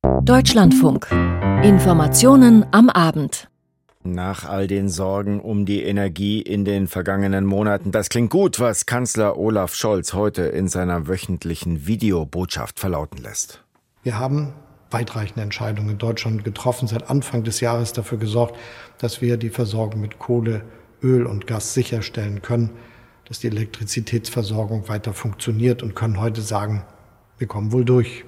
Deutschlandfunk. Informationen am Abend. Nach all den Sorgen um die Energie in den vergangenen Monaten, das klingt gut, was Kanzler Olaf Scholz heute in seiner wöchentlichen Videobotschaft verlauten lässt. Wir haben weitreichende Entscheidungen in Deutschland getroffen, seit Anfang des Jahres dafür gesorgt, dass wir die Versorgung mit Kohle, Öl und Gas sicherstellen können, dass die Elektrizitätsversorgung weiter funktioniert und können heute sagen, wir kommen wohl durch.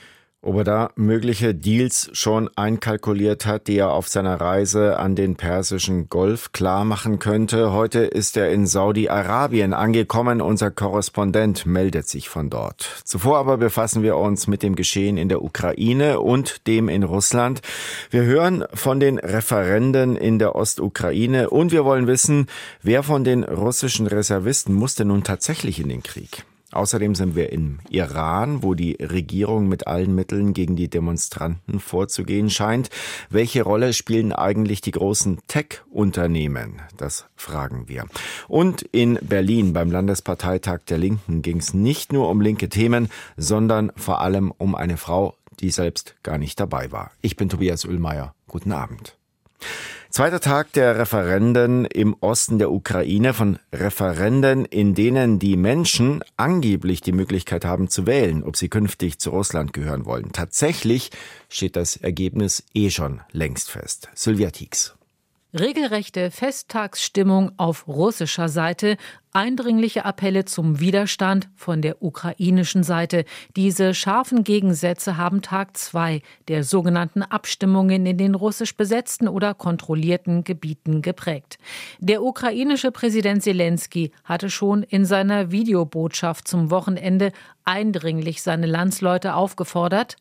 Ob er da mögliche Deals schon einkalkuliert hat, die er auf seiner Reise an den Persischen Golf klar machen könnte. Heute ist er in Saudi-Arabien angekommen. Unser Korrespondent meldet sich von dort. Zuvor aber befassen wir uns mit dem Geschehen in der Ukraine und dem in Russland. Wir hören von den Referenden in der Ostukraine und wir wollen wissen, wer von den russischen Reservisten musste nun tatsächlich in den Krieg. Außerdem sind wir im Iran, wo die Regierung mit allen Mitteln gegen die Demonstranten vorzugehen scheint. Welche Rolle spielen eigentlich die großen Tech-Unternehmen? Das fragen wir. Und in Berlin beim Landesparteitag der Linken ging es nicht nur um linke Themen, sondern vor allem um eine Frau, die selbst gar nicht dabei war. Ich bin Tobias Oehlmeier. Guten Abend. Zweiter Tag der Referenden im Osten der Ukraine, von Referenden, in denen die Menschen angeblich die Möglichkeit haben zu wählen, ob sie künftig zu Russland gehören wollen. Tatsächlich steht das Ergebnis schon längst fest. Sylvia Tieks. Regelrechte Festtagsstimmung auf russischer Seite, eindringliche Appelle zum Widerstand von der ukrainischen Seite. Diese scharfen Gegensätze haben Tag 2 der sogenannten Abstimmungen in den russisch besetzten oder kontrollierten Gebieten geprägt. Der ukrainische Präsident Selenskyj hatte schon in seiner Videobotschaft zum Wochenende eindringlich seine Landsleute aufgefordert: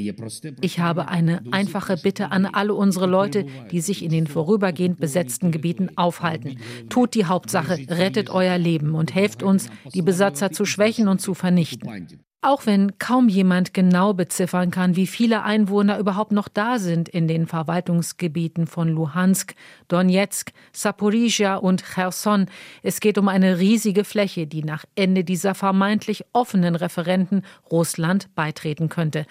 Ich habe eine einfache Bitte an alle unsere Leute, die sich in den vorübergehend besetzten Gebieten aufhalten. Tut die Hauptsache, rettet euer Leben und helft uns, die Besatzer zu schwächen und zu vernichten. Auch wenn kaum jemand genau beziffern kann, wie viele Einwohner überhaupt noch da sind in den Verwaltungsgebieten von Luhansk, Donetsk, Saporischschja und Cherson. Es geht um eine riesige Fläche, die nach Ende dieser vermeintlich offenen Referenden Russland beitreten könnte.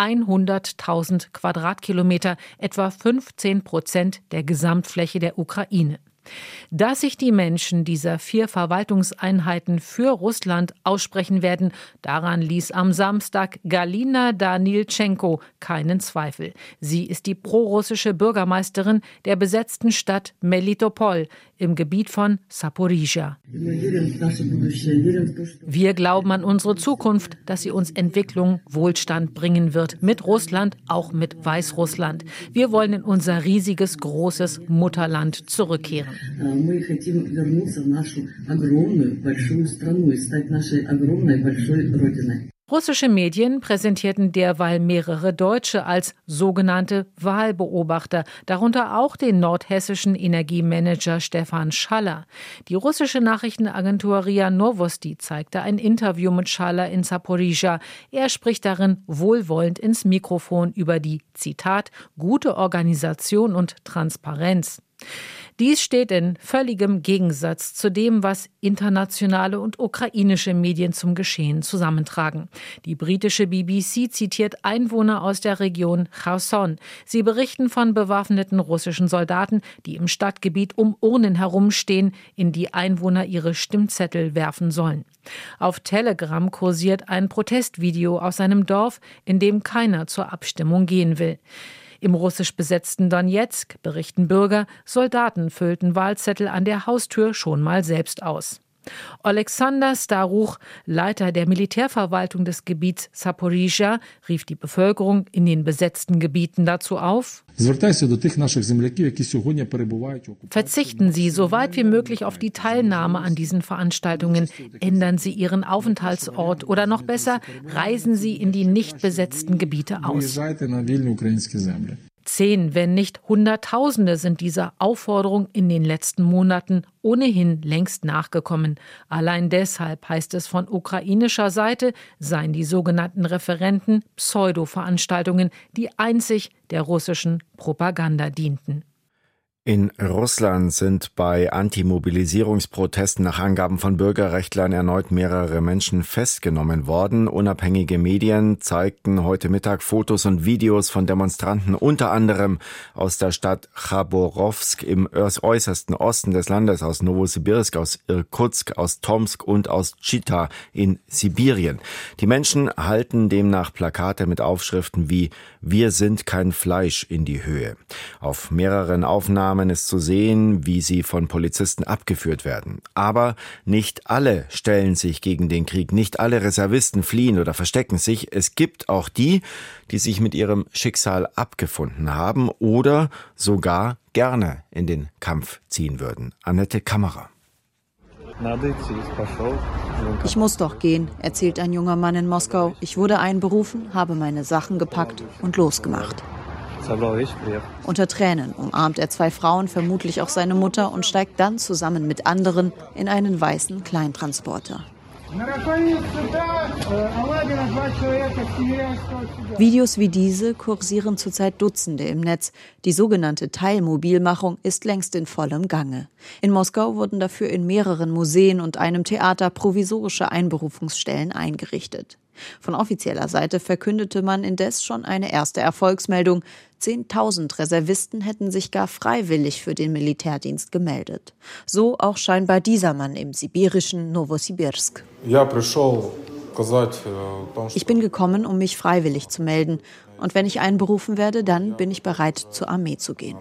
100.000 Quadratkilometer, etwa 15% der Gesamtfläche der Ukraine. Dass sich die Menschen dieser 4 Verwaltungseinheiten für Russland aussprechen werden, daran ließ am Samstag Galina Daniltschenko keinen Zweifel. Sie ist die prorussische Bürgermeisterin der besetzten Stadt Melitopol im Gebiet von Saporischschja. Wir glauben an unsere Zukunft, dass sie uns Entwicklung, Wohlstand bringen wird. Mit Russland, auch mit Weißrussland. Wir wollen in unser riesiges, großes Mutterland zurückkehren. Мы хотим вернуться в нашу огромную, большую страну и стать нашей огромной, большой родиной. Russische Medien präsentierten derweil mehrere Deutsche als sogenannte Wahlbeobachter, darunter auch den nordhessischen Energiemanager Stefan Schaller. Die russische Nachrichtenagentur RIA Novosti zeigte ein Interview mit Schaller in Saporischschja. Er spricht darin wohlwollend ins Mikrofon über die, Zitat, gute Organisation und Transparenz. Dies steht in völligem Gegensatz zu dem, was internationale und ukrainische Medien zum Geschehen zusammentragen. Die britische BBC zitiert Einwohner aus der Region Cherson. Sie berichten von bewaffneten russischen Soldaten, die im Stadtgebiet um Urnen herumstehen, in die Einwohner ihre Stimmzettel werfen sollen. Auf Telegram kursiert ein Protestvideo aus einem Dorf, in dem keiner zur Abstimmung gehen will. Im russisch besetzten Donetsk, berichten Bürger, Soldaten füllten Wahlzettel an der Haustür schon mal selbst aus. Alexander Staruch, Leiter der Militärverwaltung des Gebiets Saporischschja, rief die Bevölkerung in den besetzten Gebieten dazu auf: Verzichten Sie so weit wie möglich auf die Teilnahme an diesen Veranstaltungen. Ändern Sie Ihren Aufenthaltsort oder noch besser, reisen Sie in die nicht besetzten Gebiete aus. 10, wenn nicht Hunderttausende sind dieser Aufforderung in den letzten Monaten ohnehin längst nachgekommen. Allein deshalb, heißt es von ukrainischer Seite, seien die sogenannten Referenden Pseudo-Veranstaltungen, die einzig der russischen Propaganda dienten. In Russland sind bei Antimobilisierungsprotesten nach Angaben von Bürgerrechtlern erneut mehrere Menschen festgenommen worden. Unabhängige Medien zeigten heute Mittag Fotos und Videos von Demonstranten, unter anderem aus der Stadt Chaborowsk im äußersten Osten des Landes, aus Nowosibirsk, aus Irkutsk, aus Tomsk und aus Chita in Sibirien. Die Menschen halten demnach Plakate mit Aufschriften wie „Wir sind kein Fleisch" in die Höhe. Auf mehreren Aufnahmen ist zu sehen, wie sie von Polizisten abgeführt werden. Aber nicht alle stellen sich gegen den Krieg, nicht alle Reservisten fliehen oder verstecken sich. Es gibt auch die, die sich mit ihrem Schicksal abgefunden haben oder sogar gerne in den Kampf ziehen würden. Annette Kammerer. Ich muss doch gehen, erzählt ein junger Mann in Moskau. Ich wurde einberufen, habe meine Sachen gepackt und losgemacht. Unter Tränen umarmt er 2 Frauen, vermutlich auch seine Mutter, und steigt dann zusammen mit anderen in einen weißen Kleintransporter. Videos wie diese kursieren zurzeit Dutzende im Netz. Die sogenannte Teilmobilmachung ist längst in vollem Gange. In Moskau wurden dafür in mehreren Museen und einem Theater provisorische Einberufungsstellen eingerichtet. Von offizieller Seite verkündete man indes schon eine erste Erfolgsmeldung. 10.000 Reservisten hätten sich gar freiwillig für den Militärdienst gemeldet. So auch scheinbar dieser Mann im sibirischen Nowosibirsk. Ich bin gekommen, um mich freiwillig zu melden. Und wenn ich einberufen werde, dann bin ich bereit, zur Armee zu gehen.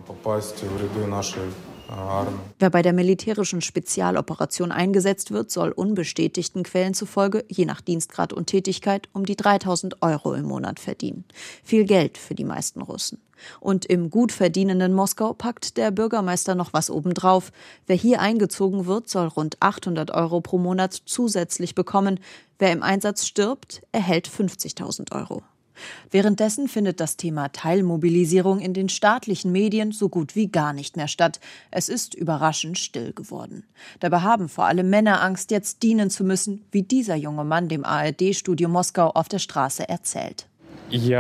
Wer bei der militärischen Spezialoperation eingesetzt wird, soll unbestätigten Quellen zufolge, je nach Dienstgrad und Tätigkeit, um die 3.000 € im Monat verdienen. Viel Geld für die meisten Russen. Und im gut verdienenden Moskau packt der Bürgermeister noch was obendrauf. Wer hier eingezogen wird, soll rund 800 € pro Monat zusätzlich bekommen. Wer im Einsatz stirbt, erhält 50.000 €. Währenddessen findet das Thema Teilmobilisierung in den staatlichen Medien so gut wie gar nicht mehr statt. Es ist überraschend still geworden. Dabei haben vor allem Männer Angst, jetzt dienen zu müssen, wie dieser junge Mann dem ARD-Studio Moskau auf der Straße erzählt. Ich bin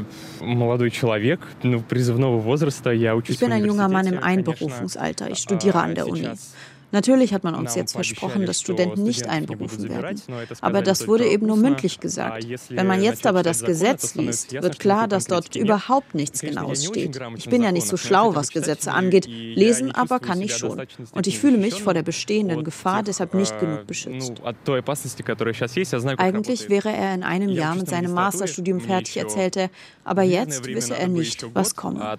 ein junger Mann im Einberufungsalter. Ich studiere an der Uni. Natürlich hat man uns jetzt versprochen, dass Studenten nicht einberufen werden. Aber das wurde eben nur mündlich gesagt. Wenn man jetzt aber das Gesetz liest, wird klar, dass dort überhaupt nichts Genaues steht. Ich bin ja nicht so schlau, was Gesetze angeht. Lesen aber kann ich schon. Und ich fühle mich vor der bestehenden Gefahr deshalb nicht genug beschützt. Eigentlich wäre er in einem Jahr mit seinem Masterstudium fertig, erzählt er. Aber jetzt wisse er nicht, was komme.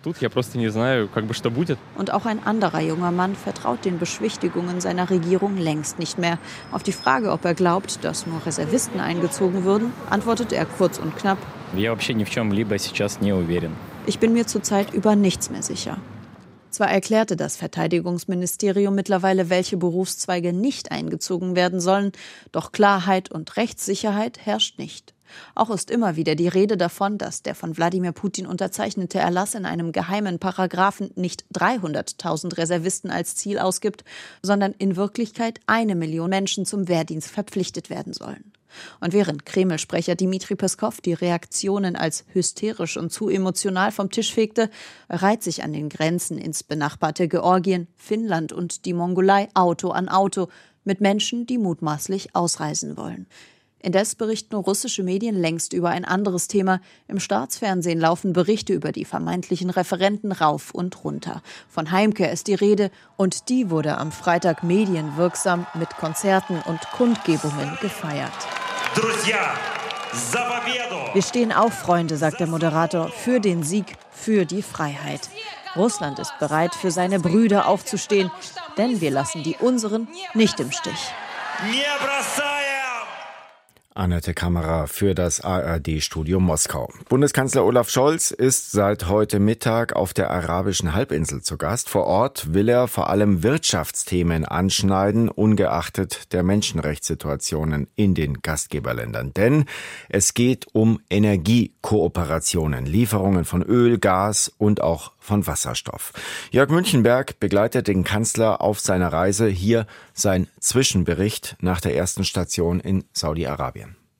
Und auch ein anderer junger Mann vertraut den Beschwichtigungen seiner Regierung längst nicht mehr. Auf die Frage, ob er glaubt, dass nur Reservisten eingezogen würden, antwortet er kurz und knapp: Ich bin mir zurzeit über nichts mehr sicher. Zwar erklärte das Verteidigungsministerium mittlerweile, welche Berufszweige nicht eingezogen werden sollen, doch Klarheit und Rechtssicherheit herrscht nicht. Auch ist immer wieder die Rede davon, dass der von Wladimir Putin unterzeichnete Erlass in einem geheimen Paragraphen nicht 300.000 Reservisten als Ziel ausgibt, sondern in Wirklichkeit 1 Million Menschen zum Wehrdienst verpflichtet werden sollen. Und während Kreml-Sprecher Dmitri Peskow die Reaktionen als hysterisch und zu emotional vom Tisch fegte, reiht sich an den Grenzen ins benachbarte Georgien, Finnland und die Mongolei Auto an Auto mit Menschen, die mutmaßlich ausreisen wollen. Indes berichten russische Medien längst über ein anderes Thema. Im Staatsfernsehen laufen Berichte über die vermeintlichen Referenten rauf und runter. Von Heimkehr ist die Rede und die wurde am Freitag medienwirksam mit Konzerten und Kundgebungen gefeiert. Wir stehen auf, Freunde, sagt der Moderator, für den Sieg, für die Freiheit. Russland ist bereit, für seine Brüder aufzustehen, denn wir lassen die unseren nicht im Stich. Annette Kammerer für das ARD-Studio Moskau. Bundeskanzler Olaf Scholz ist seit heute Mittag auf der arabischen Halbinsel zu Gast. Vor Ort will er vor allem Wirtschaftsthemen anschneiden, ungeachtet der Menschenrechtssituationen in den Gastgeberländern. Denn es geht um Energiekooperationen, Lieferungen von Öl, Gas und auch von Wasserstoff. Jörg Münchenberg begleitet den Kanzler auf seiner Reise. Hier sein Zwischenbericht nach der ersten Station in Saudi-Arabien.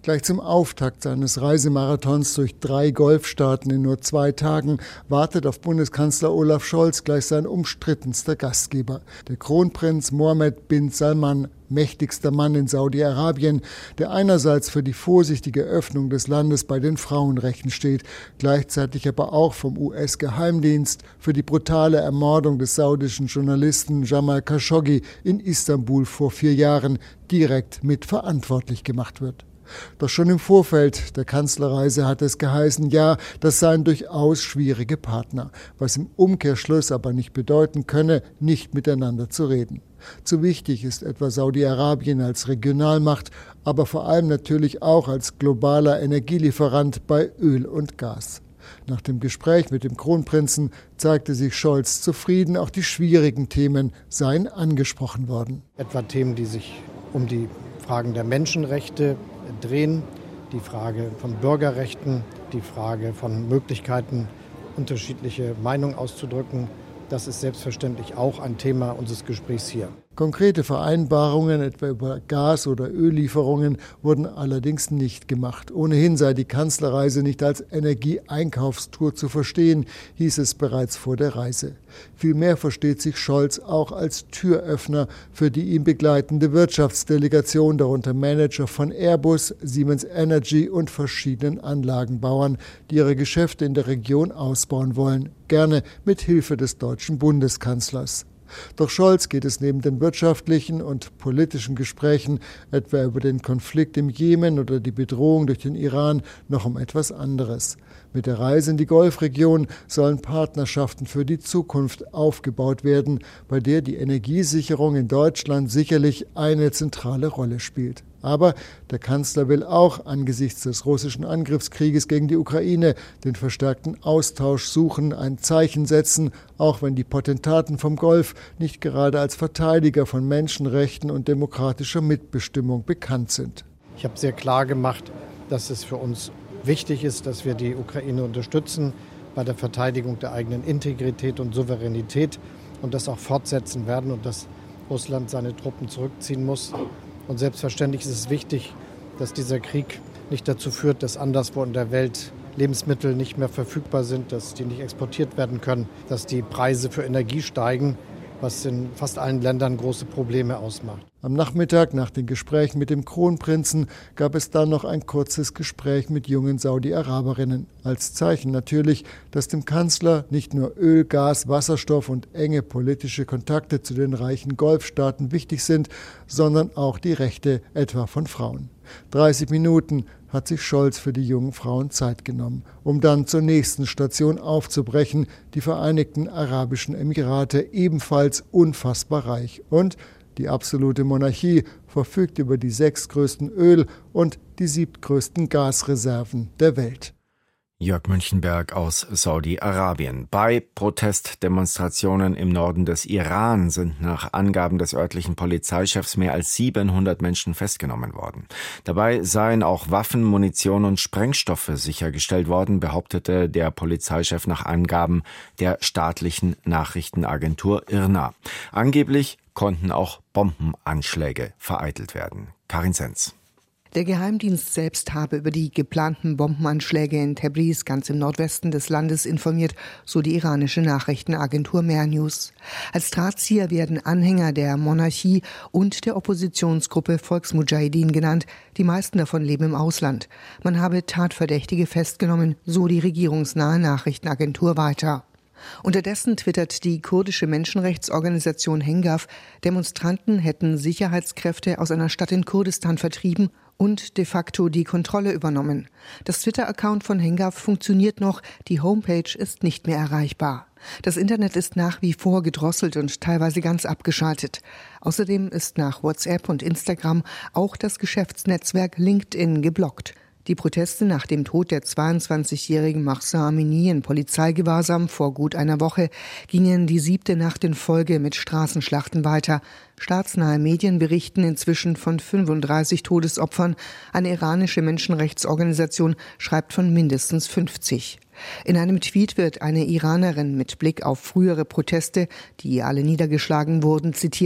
Gleich zum Auftakt seines Reisemarathons durch 3 Golfstaaten in nur 2 Tagen wartet auf Bundeskanzler Olaf Scholz gleich sein umstrittenster Gastgeber, der Kronprinz Mohammed bin Salman, mächtigster Mann in Saudi-Arabien, der einerseits für die vorsichtige Öffnung des Landes bei den Frauenrechten steht, gleichzeitig aber auch vom US-Geheimdienst für die brutale Ermordung des saudischen Journalisten Jamal Khashoggi in Istanbul vor 4 Jahren direkt mitverantwortlich gemacht wird. Doch schon im Vorfeld der Kanzlerreise hat es geheißen, ja, das seien durchaus schwierige Partner, was im Umkehrschluss aber nicht bedeuten könne, nicht miteinander zu reden. Zu wichtig ist etwa Saudi-Arabien als Regionalmacht, aber vor allem natürlich auch als globaler Energielieferant bei Öl und Gas. Nach dem Gespräch mit dem Kronprinzen zeigte sich Scholz zufrieden, auch die schwierigen Themen seien angesprochen worden. Etwa Themen, die sich um die Fragen der Menschenrechte drehen, die Frage von Bürgerrechten, die Frage von Möglichkeiten, unterschiedliche Meinungen auszudrücken. Das ist selbstverständlich auch ein Thema unseres Gesprächs hier. Konkrete Vereinbarungen, etwa über Gas- oder Öllieferungen, wurden allerdings nicht gemacht. Ohnehin sei die Kanzlerreise nicht als Energieeinkaufstour zu verstehen, hieß es bereits vor der Reise. Vielmehr versteht sich Scholz auch als Türöffner für die ihn begleitende Wirtschaftsdelegation, darunter Manager von Airbus, Siemens Energy und verschiedenen Anlagenbauern, die ihre Geschäfte in der Region ausbauen wollen, gerne mit Hilfe des deutschen Bundeskanzlers. Doch Scholz geht es neben den wirtschaftlichen und politischen Gesprächen, etwa über den Konflikt im Jemen oder die Bedrohung durch den Iran, noch um etwas anderes. Mit der Reise in die Golfregion sollen Partnerschaften für die Zukunft aufgebaut werden, bei der die Energiesicherung in Deutschland sicherlich eine zentrale Rolle spielt. Aber der Kanzler will auch angesichts des russischen Angriffskrieges gegen die Ukraine den verstärkten Austausch suchen, ein Zeichen setzen, auch wenn die Potentaten vom Golf nicht gerade als Verteidiger von Menschenrechten und demokratischer Mitbestimmung bekannt sind. Ich habe sehr klar gemacht, dass es für uns wichtig ist, dass wir die Ukraine unterstützen bei der Verteidigung der eigenen Integrität und Souveränität und das auch fortsetzen werden und dass Russland seine Truppen zurückziehen muss. Und selbstverständlich ist es wichtig, dass dieser Krieg nicht dazu führt, dass anderswo in der Welt Lebensmittel nicht mehr verfügbar sind, dass die nicht exportiert werden können, dass die Preise für Energie steigen, was in fast allen Ländern große Probleme ausmacht. Am Nachmittag nach den Gesprächen mit dem Kronprinzen gab es dann noch ein kurzes Gespräch mit jungen Saudi-Araberinnen. Als Zeichen natürlich, dass dem Kanzler nicht nur Öl, Gas, Wasserstoff und enge politische Kontakte zu den reichen Golfstaaten wichtig sind, sondern auch die Rechte etwa von Frauen. 30 Minuten hat sich Scholz für die jungen Frauen Zeit genommen, um dann zur nächsten Station aufzubrechen, die Vereinigten Arabischen Emirate, ebenfalls unfassbar reich. Und die absolute Monarchie verfügt über die 6 größten Öl- und die 7 größten Gasreserven der Welt. Jörg Münchenberg aus Saudi-Arabien. Bei Protestdemonstrationen im Norden des Iran sind nach Angaben des örtlichen Polizeichefs mehr als 700 Menschen festgenommen worden. Dabei seien auch Waffen, Munition und Sprengstoffe sichergestellt worden, behauptete der Polizeichef nach Angaben der staatlichen Nachrichtenagentur IRNA. Angeblich konnten auch Bombenanschläge vereitelt werden. Karin Senz. Der Geheimdienst selbst habe über die geplanten Bombenanschläge in Tabriz, ganz im Nordwesten des Landes, informiert, so die iranische Nachrichtenagentur Mehr News. Als Drahtzieher werden Anhänger der Monarchie und der Oppositionsgruppe Volksmudschahidin genannt. Die meisten davon leben im Ausland. Man habe Tatverdächtige festgenommen, so die regierungsnahe Nachrichtenagentur weiter. Unterdessen twittert die kurdische Menschenrechtsorganisation Hengaf, Demonstranten hätten Sicherheitskräfte aus einer Stadt in Kurdistan vertrieben und de facto die Kontrolle übernommen. Das Twitter-Account von Hengaf funktioniert noch, die Homepage ist nicht mehr erreichbar. Das Internet ist nach wie vor gedrosselt und teilweise ganz abgeschaltet. Außerdem ist nach WhatsApp und Instagram auch das Geschäftsnetzwerk LinkedIn geblockt. Die Proteste nach dem Tod der 22-jährigen Mahsa Amini in Polizeigewahrsam vor gut einer Woche gingen die 7. Nacht in Folge mit Straßenschlachten weiter. Staatsnahe Medien berichten inzwischen von 35 Todesopfern. Eine iranische Menschenrechtsorganisation schreibt von mindestens 50. In einem Tweet wird eine Iranerin mit Blick auf frühere Proteste, die alle niedergeschlagen wurden, zitiert: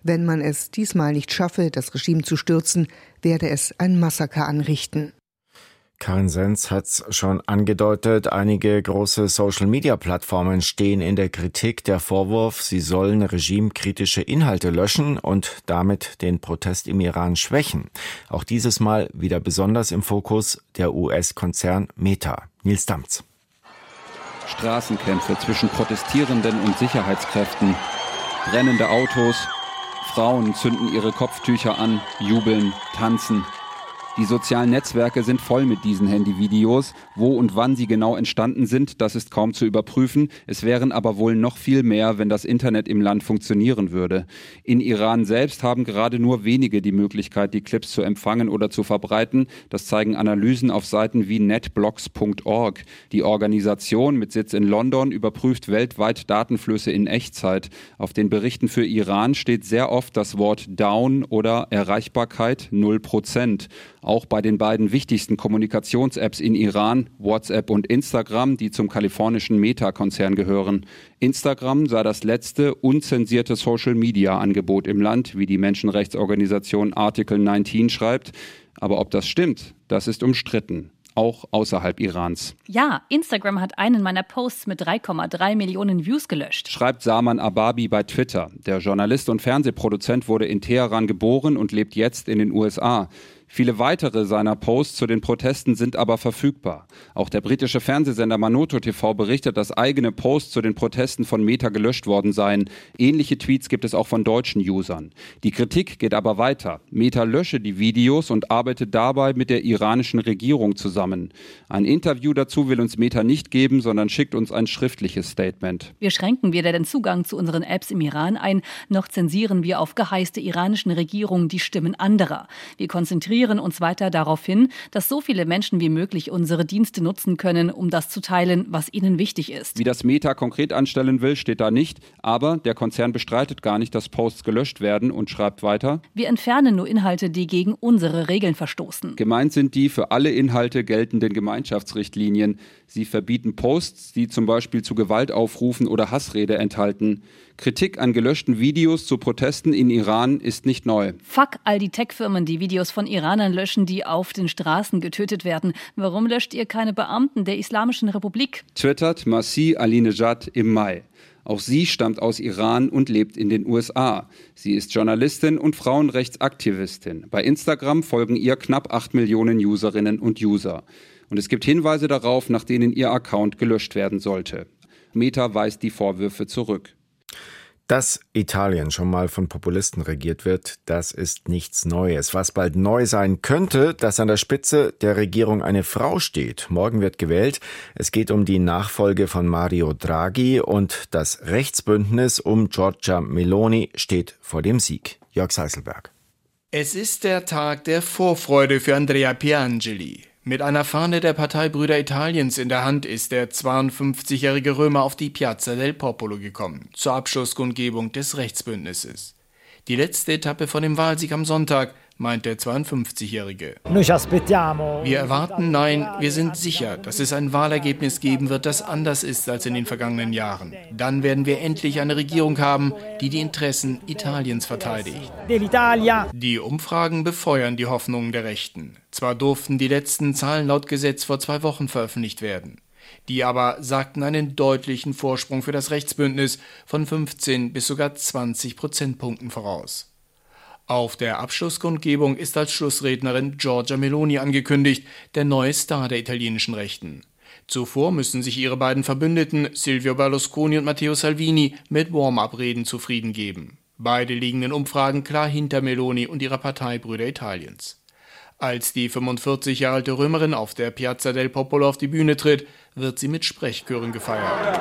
Wenn man es diesmal nicht schaffe, das Regime zu stürzen, werde es ein Massaker anrichten. Karin Senz hat es schon angedeutet, einige große Social-Media-Plattformen stehen in der Kritik. Der Vorwurf, sie sollen regimekritische Inhalte löschen und damit den Protest im Iran schwächen. Auch dieses Mal wieder besonders im Fokus der US-Konzern Meta. Nils Damz. Straßenkämpfe zwischen Protestierenden und Sicherheitskräften, brennende Autos, Frauen zünden ihre Kopftücher an, jubeln, tanzen. Die sozialen Netzwerke sind voll mit diesen Handyvideos. Wo und wann sie genau entstanden sind, das ist kaum zu überprüfen. Es wären aber wohl noch viel mehr, wenn das Internet im Land funktionieren würde. In Iran selbst haben gerade nur wenige die Möglichkeit, die Clips zu empfangen oder zu verbreiten. Das zeigen Analysen auf Seiten wie netblocks.org. Die Organisation mit Sitz in London überprüft weltweit Datenflüsse in Echtzeit. Auf den Berichten für Iran steht sehr oft das Wort Down oder Erreichbarkeit 0%. Auch bei den beiden wichtigsten Kommunikations-Apps in Iran, WhatsApp und Instagram, die zum kalifornischen Meta-Konzern gehören. Instagram sei das letzte unzensierte Social-Media-Angebot im Land, wie die Menschenrechtsorganisation Article 19 schreibt. Aber ob das stimmt, das ist umstritten. Auch außerhalb Irans. Ja, Instagram hat einen meiner Posts mit 3,3 Millionen Views gelöscht. Schreibt Saman Ababi bei Twitter. Der Journalist und Fernsehproduzent wurde in Teheran geboren und lebt jetzt in den USA. Viele weitere seiner Posts zu den Protesten sind aber verfügbar. Auch der britische Fernsehsender Manoto TV berichtet, dass eigene Posts zu den Protesten von Meta gelöscht worden seien. Ähnliche Tweets gibt es auch von deutschen Usern. Die Kritik geht aber weiter. Meta lösche die Videos und arbeitet dabei mit der iranischen Regierung zusammen. Ein Interview dazu will uns Meta nicht geben, sondern schickt uns ein schriftliches Statement. Wir schränken weder den Zugang zu unseren Apps im Iran ein, noch zensieren wir auf Geheiß der iranischen Regierung die Stimmen anderer. Wir konzentrieren uns weiter darauf hin, dass so viele Menschen wie möglich unsere Dienste nutzen können, um das zu teilen, was ihnen wichtig ist. Wie das Meta konkret anstellen will, steht da nicht. Aber der Konzern bestreitet gar nicht, dass Posts gelöscht werden und schreibt weiter: Wir entfernen nur Inhalte, die gegen unsere Regeln verstoßen. Gemeint sind die für alle Inhalte geltenden Gemeinschaftsrichtlinien. Sie verbieten Posts, die zum Beispiel zu Gewalt aufrufen oder Hassrede enthalten. Kritik an gelöschten Videos zu Protesten in Iran ist nicht neu. Fuck all die Tech-Firmen, die Videos von Iranern löschen, die auf den Straßen getötet werden. Warum löscht ihr keine Beamten der Islamischen Republik? Twittert Masih Alinejad im Mai. Auch sie stammt aus Iran und lebt in den USA. Sie ist Journalistin und Frauenrechtsaktivistin. Bei Instagram folgen ihr knapp 8 Millionen Userinnen und User. Und es gibt Hinweise darauf, nach denen ihr Account gelöscht werden sollte. Meta weist die Vorwürfe zurück. Dass Italien schon mal von Populisten regiert wird, das ist nichts Neues. Was bald neu sein könnte, dass an der Spitze der Regierung eine Frau steht. Morgen wird gewählt. Es geht um die Nachfolge von Mario Draghi und das Rechtsbündnis um Giorgia Meloni steht vor dem Sieg. Jörg Seiselberg. Es ist der Tag der Vorfreude für Andrea Piangeli. Mit einer Fahne der Partei Brüder Italiens in der Hand ist der 52-jährige Römer auf die Piazza del Popolo gekommen, zur Abschlusskundgebung des Rechtsbündnisses. Die letzte Etappe von dem Wahlsieg am Sonntag, meint der 52-Jährige. Wir erwarten, nein, wir sind sicher, dass es ein Wahlergebnis geben wird, das anders ist als in den vergangenen Jahren. Dann werden wir endlich eine Regierung haben, die die Interessen Italiens verteidigt. Die Umfragen befeuern die Hoffnungen der Rechten. Zwar durften die letzten Zahlen laut Gesetz vor 2 Wochen veröffentlicht werden. Die aber sagten einen deutlichen Vorsprung für das Rechtsbündnis von 15 bis sogar 20 Prozentpunkten voraus. Auf der Abschlusskundgebung ist als Schlussrednerin Giorgia Meloni angekündigt, der neue Star der italienischen Rechten. Zuvor müssen sich ihre beiden Verbündeten Silvio Berlusconi und Matteo Salvini mit Warm-up-Reden zufrieden geben. Beide liegen in Umfragen klar hinter Meloni und ihrer Partei Brüder Italiens. Als die 45 Jahre alte Römerin auf der Piazza del Popolo auf die Bühne tritt, wird sie mit Sprechchören gefeiert.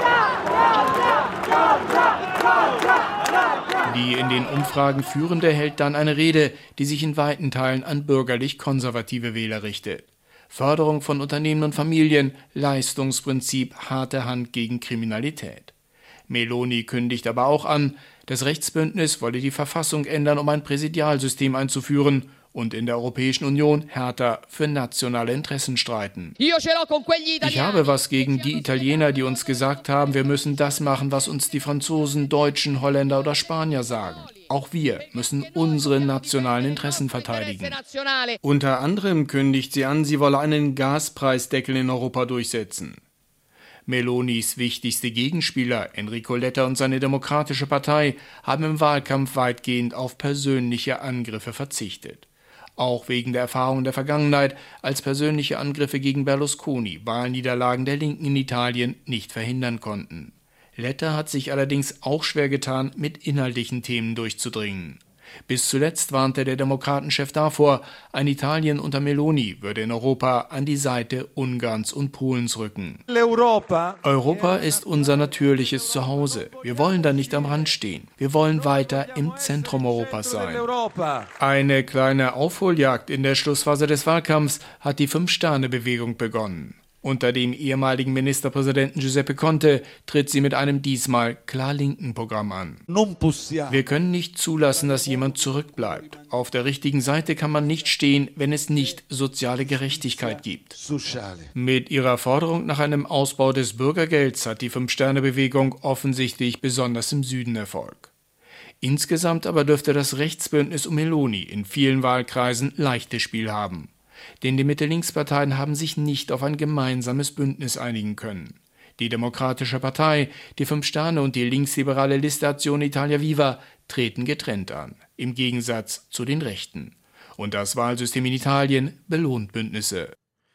Die in den Umfragen Führende hält dann eine Rede, die sich in weiten Teilen an bürgerlich-konservative Wähler richtet. Förderung von Unternehmen und Familien, Leistungsprinzip, harte Hand gegen Kriminalität. Meloni kündigt aber auch an, das Rechtsbündnis wolle die Verfassung ändern, um ein Präsidialsystem einzuführen und in der Europäischen Union härter für nationale Interessen streiten. Ich habe was gegen die Italiener, die uns gesagt haben, wir müssen das machen, was uns die Franzosen, Deutschen, Holländer oder Spanier sagen. Auch wir müssen unsere nationalen Interessen verteidigen. Unter anderem kündigt sie an, sie wolle einen Gaspreisdeckel in Europa durchsetzen. Melonis wichtigste Gegenspieler, Enrico Letta und seine Demokratische Partei, haben im Wahlkampf weitgehend auf persönliche Angriffe verzichtet. Auch wegen der Erfahrungen der Vergangenheit, als persönliche Angriffe gegen Berlusconi Wahlniederlagen der Linken in Italien nicht verhindern konnten. Letta hat sich allerdings auch schwer getan, mit inhaltlichen Themen durchzudringen. Bis zuletzt warnte der Demokratenchef davor, ein Italien unter Meloni würde in Europa an die Seite Ungarns und Polens rücken. Europa ist unser natürliches Zuhause. Wir wollen da nicht am Rand stehen. Wir wollen weiter im Zentrum Europas sein. Eine kleine Aufholjagd in der Schlussphase des Wahlkampfs hat die Fünf-Sterne-Bewegung begonnen. Unter dem ehemaligen Ministerpräsidenten Giuseppe Conte tritt sie mit einem diesmal klar linken Programm an. Wir können nicht zulassen, dass jemand zurückbleibt. Auf der richtigen Seite kann man nicht stehen, wenn es nicht soziale Gerechtigkeit gibt. Mit ihrer Forderung nach einem Ausbau des Bürgergelds hat die Fünf-Sterne-Bewegung offensichtlich besonders im Süden Erfolg. Insgesamt aber dürfte das Rechtsbündnis um Meloni in vielen Wahlkreisen leichtes Spiel haben. Denn die Mitte-Links-Parteien haben sich nicht auf ein gemeinsames Bündnis einigen können. Die Demokratische Partei, die Fünf Sterne und die linksliberale Liste Azione Italia Viva treten getrennt an, im Gegensatz zu den Rechten. Und das Wahlsystem in Italien belohnt Bündnisse.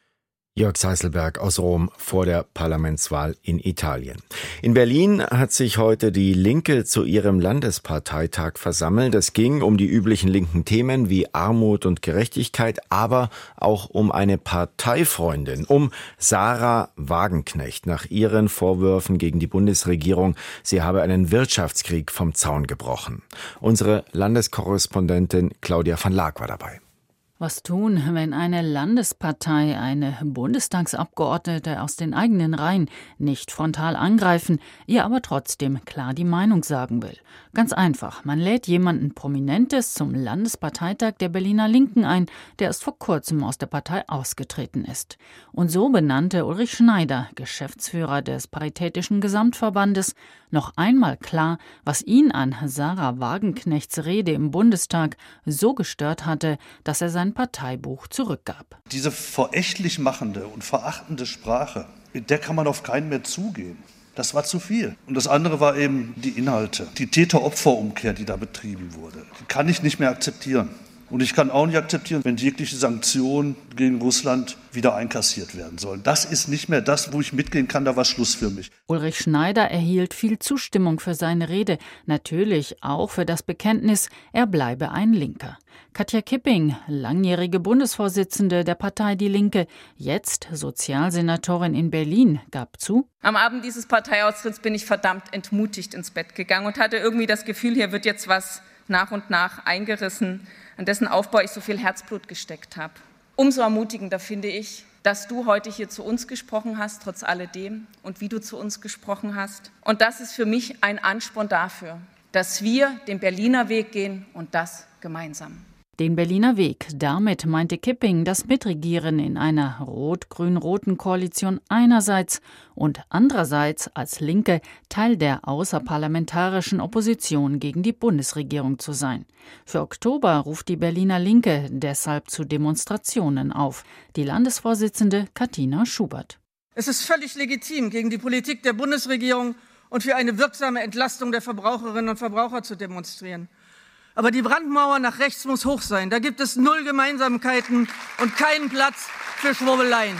Jörg Seiselberg aus Rom vor der Parlamentswahl in Italien. In Berlin hat sich heute die Linke zu ihrem Landesparteitag versammelt. Es ging um die üblichen linken Themen wie Armut und Gerechtigkeit, aber auch um eine Parteifreundin, um Sarah Wagenknecht nach ihren Vorwürfen gegen die Bundesregierung, sie habe einen Wirtschaftskrieg vom Zaun gebrochen. Unsere Landeskorrespondentin Claudia van Laak war dabei. Was tun, wenn eine Landespartei eine Bundestagsabgeordnete aus den eigenen Reihen nicht frontal angreifen, ihr aber trotzdem klar die Meinung sagen will? Ganz einfach, man lädt jemanden Prominentes zum Landesparteitag der Berliner Linken ein, der erst vor kurzem aus der Partei ausgetreten ist. Und so benannte Ulrich Schneider, Geschäftsführer des Paritätischen Gesamtverbandes, noch einmal klar, was ihn an Sarah Wagenknechts Rede im Bundestag so gestört hatte, dass er sein Parteibuch zurückgab. Diese verächtlich machende und verachtende Sprache, mit der kann man auf keinen mehr zugehen. Das war zu viel. Und das andere war eben die Inhalte, die Täter-Opfer-Umkehr, die da betrieben wurde. Die kann ich nicht mehr akzeptieren. Und ich kann auch nicht akzeptieren, wenn jegliche Sanktionen gegen Russland wieder einkassiert werden sollen. Das ist nicht mehr das, wo ich mitgehen kann, da war Schluss für mich. Ulrich Schneider erhielt viel Zustimmung für seine Rede, natürlich auch für das Bekenntnis, er bleibe ein Linker. Katja Kipping, langjährige Bundesvorsitzende der Partei Die Linke, jetzt Sozialsenatorin in Berlin, gab zu: Am Abend dieses Parteiaustritts bin ich verdammt entmutigt ins Bett gegangen und hatte irgendwie das Gefühl, hier wird jetzt was nach und nach eingerissen, an dessen Aufbau ich so viel Herzblut gesteckt habe. Umso ermutigender finde ich, dass du heute hier zu uns gesprochen hast, trotz alledem, und wie du zu uns gesprochen hast. Und das ist für mich ein Ansporn dafür, dass wir den Berliner Weg gehen und das gemeinsam. Den Berliner Weg, damit meinte Kipping das Mitregieren in einer rot-grün-roten Koalition einerseits und andererseits als Linke Teil der außerparlamentarischen Opposition gegen die Bundesregierung zu sein. Für Oktober ruft die Berliner Linke deshalb zu Demonstrationen auf. Die Landesvorsitzende Katina Schubert. Es ist völlig legitim, gegen die Politik der Bundesregierung und für eine wirksame Entlastung der Verbraucherinnen und Verbraucher zu demonstrieren. Aber die Brandmauer nach rechts muss hoch sein. Da gibt es 0 Gemeinsamkeiten und keinen Platz für Schwurbeleien.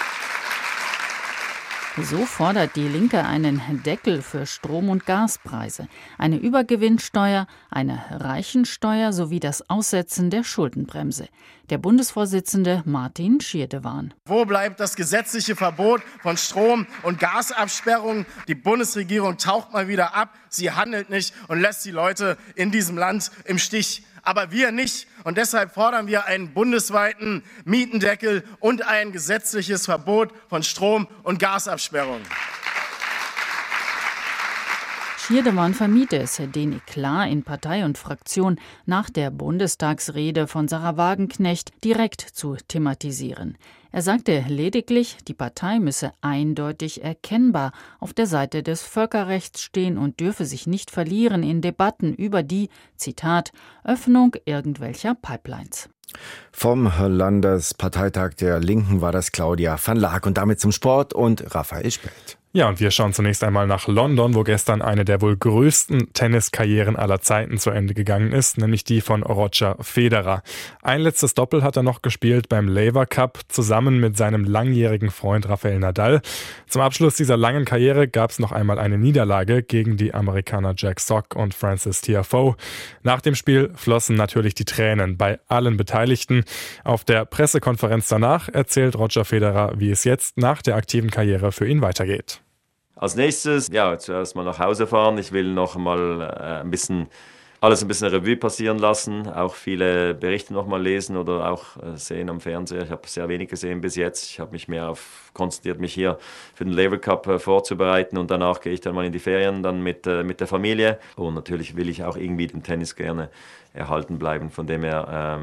So fordert die Linke einen Deckel für Strom- und Gaspreise, eine Übergewinnsteuer, eine Reichensteuer sowie das Aussetzen der Schuldenbremse. Der Bundesvorsitzende Martin Schirdewan. Wo bleibt das gesetzliche Verbot von Strom- und Gasabsperrungen? Die Bundesregierung taucht mal wieder ab, sie handelt nicht und lässt die Leute in diesem Land im Stich. Aber wir nicht. Und deshalb fordern wir einen bundesweiten Mietendeckel und ein gesetzliches Verbot von Strom- und Gasabsperrungen. Schirdewan vermied es, den Eklat in Partei und Fraktion nach der Bundestagsrede von Sarah Wagenknecht direkt zu thematisieren. Er sagte lediglich, die Partei müsse eindeutig erkennbar auf der Seite des Völkerrechts stehen und dürfe sich nicht verlieren in Debatten über die, Zitat, Öffnung irgendwelcher Pipelines. Vom Landesparteitag der Linken war das Claudia van Laak und damit zum Sport und Raphael Spelt. Ja, und wir schauen zunächst einmal nach London, wo gestern eine der wohl größten Tenniskarrieren aller Zeiten zu Ende gegangen ist, nämlich die von Roger Federer. Ein letztes Doppel hat er noch gespielt beim Laver Cup, zusammen mit seinem langjährigen Freund Rafael Nadal. Zum Abschluss dieser langen Karriere gab es noch einmal eine Niederlage gegen die Amerikaner Jack Sock und Frances Tiafoe. Nach dem Spiel flossen natürlich die Tränen bei allen Beteiligten. Auf der Pressekonferenz danach erzählt Roger Federer, wie es jetzt nach der aktiven Karriere für ihn weitergeht. Als nächstes, zuerst mal nach Hause fahren. Ich will noch mal alles ein bisschen Revue passieren lassen, auch viele Berichte noch mal lesen oder auch sehen am Fernseher. Ich habe sehr wenig gesehen bis jetzt. Ich habe mich mehr konzentriert, mich hier für den Laver Cup vorzubereiten und danach gehe ich dann mal in die Ferien dann mit der Familie. Und natürlich will ich auch irgendwie den Tennis gerne erhalten bleiben. Von dem her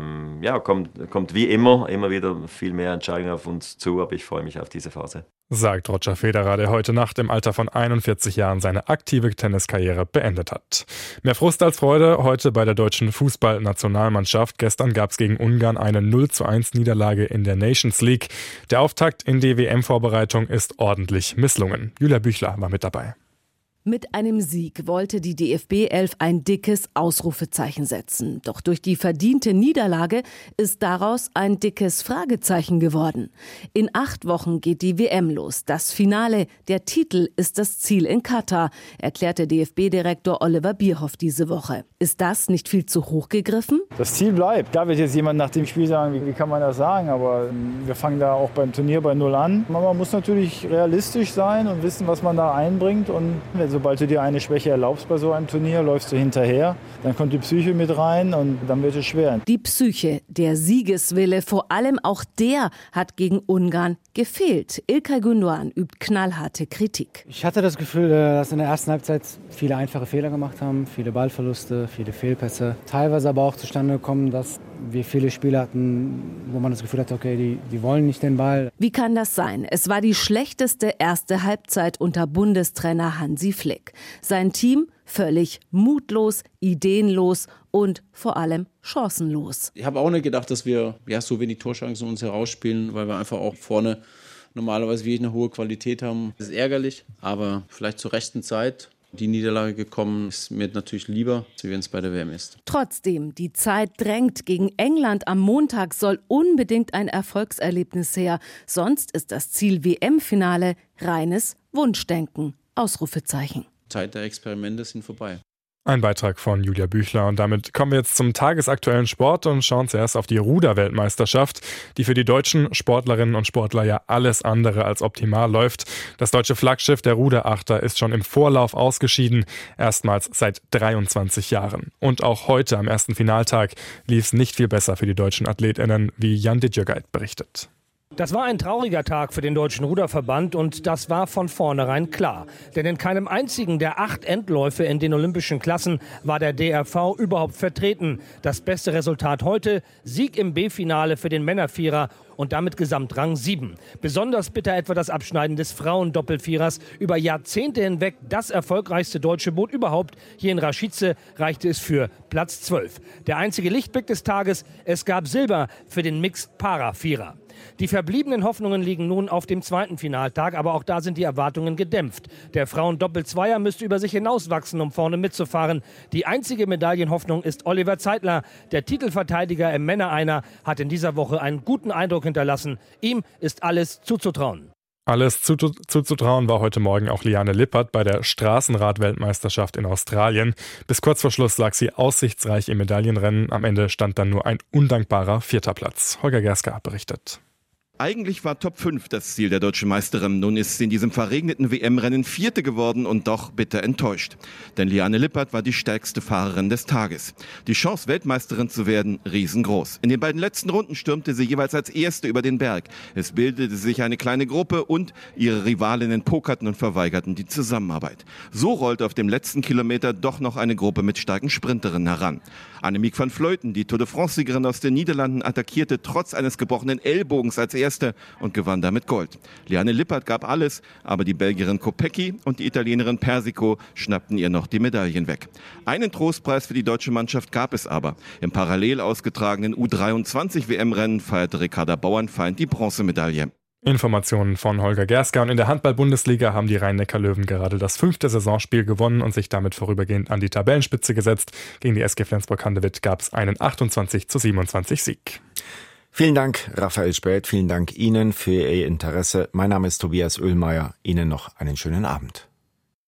kommt wie immer wieder viel mehr Entscheidungen auf uns zu, aber ich freue mich auf diese Phase. Sagt Roger Federer, der heute Nacht im Alter von 41 Jahren seine aktive Tenniskarriere beendet hat. Mehr Frust als Freude heute bei der deutschen Fußballnationalmannschaft. Gestern gab es gegen Ungarn eine 0:1 Niederlage in der Nations League. Der Auftakt in die WM-Vorbereitung ist ordentlich misslungen. Julia Büchler war mit dabei. Mit einem Sieg wollte die DFB-11 ein dickes Ausrufezeichen setzen. Doch durch die verdiente Niederlage ist daraus ein dickes Fragezeichen geworden. In 8 Wochen geht die WM los. Das Finale, der Titel ist das Ziel in Katar, erklärte DFB-Direktor Oliver Bierhoff diese Woche. Ist das nicht viel zu hoch gegriffen? Das Ziel bleibt. Da wird jetzt jemand nach dem Spiel sagen, wie kann man das sagen? Aber wir fangen da auch beim Turnier bei 0 an. Man muss natürlich realistisch sein und wissen, was man da einbringt. Und sobald du dir eine Schwäche erlaubst bei so einem Turnier, läufst du hinterher. Dann kommt die Psyche mit rein und dann wird es schwer. Die Psyche, der Siegeswille, vor allem auch der hat gegen Ungarn gefehlt. İlkay Gündoğan übt knallharte Kritik. Ich hatte das Gefühl, dass in der ersten Halbzeit viele einfache Fehler gemacht haben, viele Ballverluste, viele Fehlpässe. Teilweise aber auch zustande gekommen, dass wir viele Spiele hatten, wo man das Gefühl hatte, okay, die wollen nicht den Ball. Wie kann das sein? Es war die schlechteste erste Halbzeit unter Bundestrainer Hansi Flick. Sein Team völlig mutlos, ideenlos und vor allem chancenlos. Ich habe auch nicht gedacht, dass wir so wenig Torchancen uns herausspielen, weil wir einfach auch vorne normalerweise wirklich eine hohe Qualität haben. Das ist ärgerlich, aber vielleicht zur rechten Zeit. Die Niederlage gekommen ist mir natürlich lieber, wie wenn es bei der WM ist. Trotzdem, die Zeit drängt. Gegen England am Montag soll unbedingt ein Erfolgserlebnis her. Sonst ist das Ziel WM-Finale reines Wunschdenken. Ausrufezeichen. Zeit der Experimente sind vorbei. Ein Beitrag von Julia Büchler und damit kommen wir jetzt zum tagesaktuellen Sport und schauen zuerst auf die Ruder-Weltmeisterschaft, die für die deutschen Sportlerinnen und Sportler ja alles andere als optimal läuft. Das deutsche Flaggschiff der Ruderachter ist schon im Vorlauf ausgeschieden, erstmals seit 23 Jahren. Und auch heute am ersten Finaltag lief es nicht viel besser für die deutschen AthletInnen, wie Jan Dittjögeit berichtet. Das war ein trauriger Tag für den Deutschen Ruderverband und das war von vornherein klar. Denn in keinem einzigen der 8 Endläufe in den olympischen Klassen war der DRV überhaupt vertreten. Das beste Resultat heute, Sieg im B-Finale für den Männervierer und damit Gesamtrang 7. Besonders bitter etwa das Abschneiden des Frauendoppelvierers. Über Jahrzehnte hinweg das erfolgreichste deutsche Boot überhaupt. Hier in Raschice reichte es für Platz 12. Der einzige Lichtblick des Tages, es gab Silber für den Mixed-Para-Vierer. Die verbliebenen Hoffnungen liegen nun auf dem zweiten Finaltag, aber auch da sind die Erwartungen gedämpft. Der Frauen-Doppel-Zweier müsste über sich hinauswachsen, um vorne mitzufahren. Die einzige Medaillenhoffnung ist Oliver Zeitler. Der Titelverteidiger im Männereiner hat in dieser Woche einen guten Eindruck hinterlassen. Ihm ist alles zuzutrauen. Alles zuzutrauen war heute Morgen auch Liane Lippert bei der Straßenrad-Weltmeisterschaft in Australien. Bis kurz vor Schluss lag sie aussichtsreich im Medaillenrennen. Am Ende stand dann nur ein undankbarer 4. Platz. Holger Gerska berichtet. Eigentlich war Top 5 das Ziel der deutschen Meisterin. Nun ist sie in diesem verregneten WM-Rennen Vierte geworden und doch bitter enttäuscht. Denn Liane Lippert war die stärkste Fahrerin des Tages. Die Chance, Weltmeisterin zu werden, riesengroß. In den beiden letzten Runden stürmte sie jeweils als Erste über den Berg. Es bildete sich eine kleine Gruppe und ihre Rivalinnen pokerten und verweigerten die Zusammenarbeit. So rollte auf dem letzten Kilometer doch noch eine Gruppe mit starken Sprinterinnen heran. Annemiek van Vleuten, die Tour de France-Siegerin aus den Niederlanden, attackierte trotz eines gebrochenen Ellbogens als Erste und gewann damit Gold. Liane Lippert gab alles, aber die Belgierin Kopecky und die Italienerin Persico schnappten ihr noch die Medaillen weg. Einen Trostpreis für die deutsche Mannschaft gab es aber. Im parallel ausgetragenen U23-WM-Rennen feierte Ricarda Bauernfeind die Bronzemedaille. Informationen von Holger Gerska. Und in der Handball-Bundesliga haben die Rhein-Neckar-Löwen gerade das 5. Saisonspiel gewonnen und sich damit vorübergehend an die Tabellenspitze gesetzt. Gegen die SG Flensburg-Handewitt gab es einen 28:27 Sieg. Vielen Dank, Raphael Späth. Vielen Dank Ihnen für Ihr Interesse. Mein Name ist Tobias Oehlmeier. Ihnen noch einen schönen Abend.